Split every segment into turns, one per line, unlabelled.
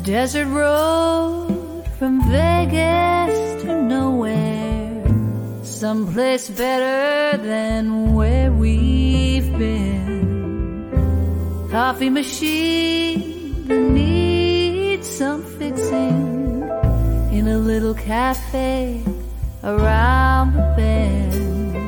desert road from Vegas to nowhere, someplace better than where we've been. Coffee machine that needs some fixing in a little cafe around the bend.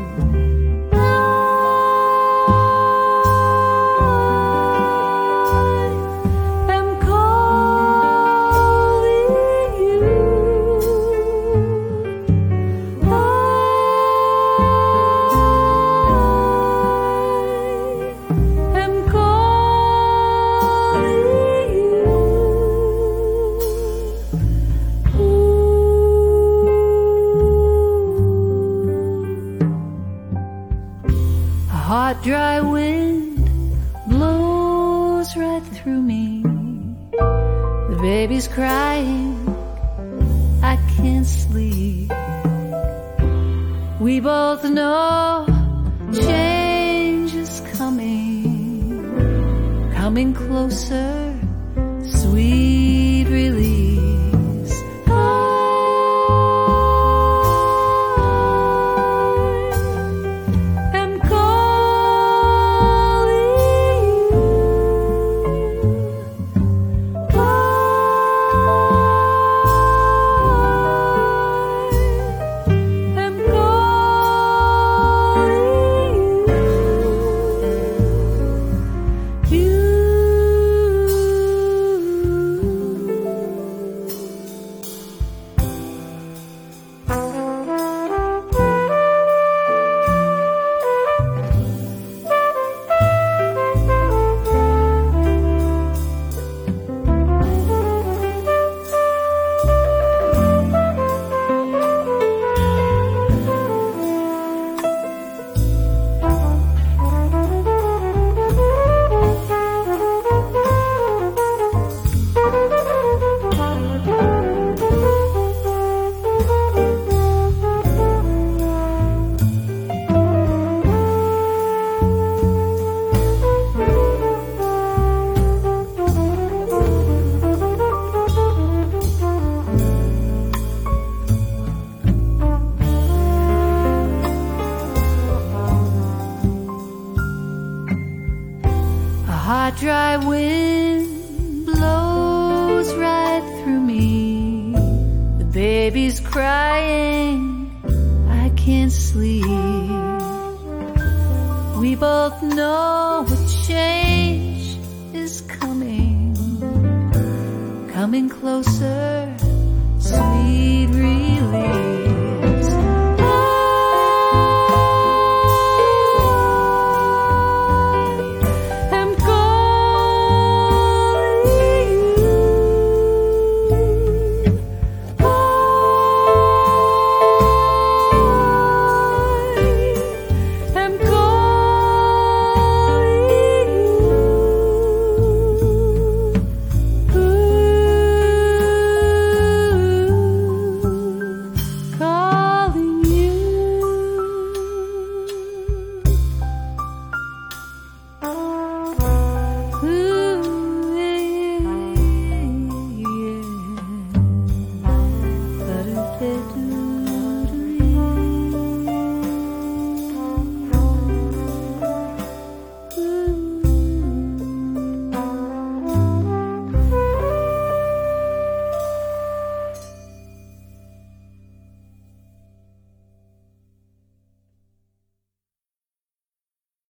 Hot, dry wind blows right through me. The baby's crying, I can't sleep. We both know change is coming closer, sweet release. Hot, dry wind blows right through me. The baby's crying, I can't sleep. We both know a change is coming closer, sweet release. It